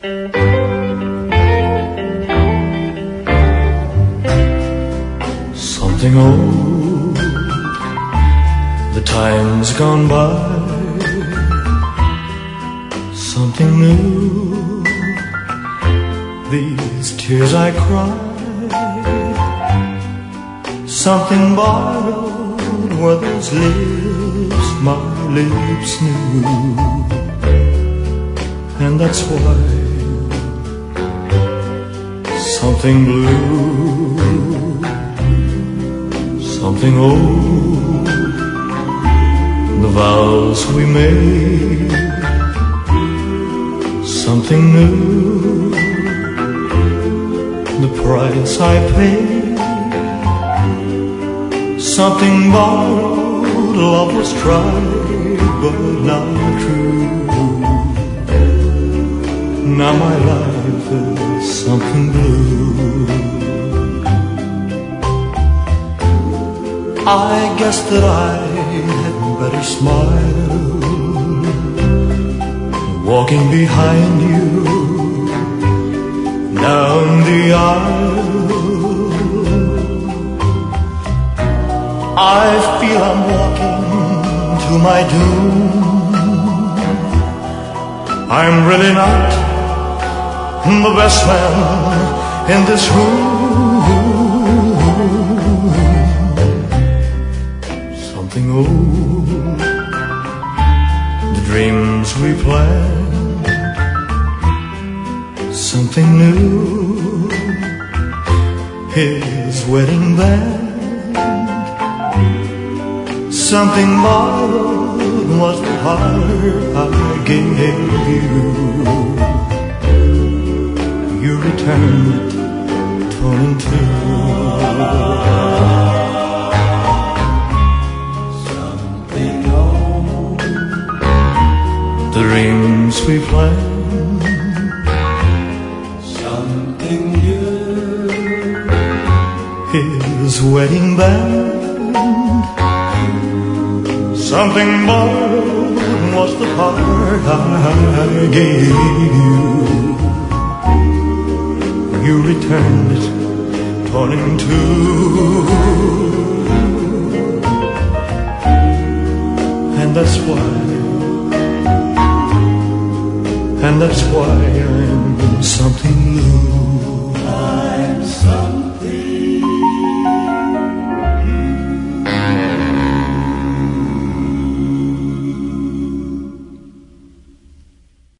Something old, the time's gone by. Something new, these tears I cry. Something borrowed were those lips my lips knew. And that's why something blue, something old, the vows we made. Something new, the price I paid. Something borrowed, love was tried, but not true. Now my life is something blue. I guess that I had better smile, walking behind you down the aisle. I feel I'm walking to my doom. I'm really not the best man in this room. Something old, the dreams we planned. Something new, his wedding band. Something borrowed was the heart I gave you. You returned it, torn in two. Something old, the dreams we planned. Something new, his wedding band. Something borrowed was the part I gave you. You returned it, torn in two. And that's why I'm something new.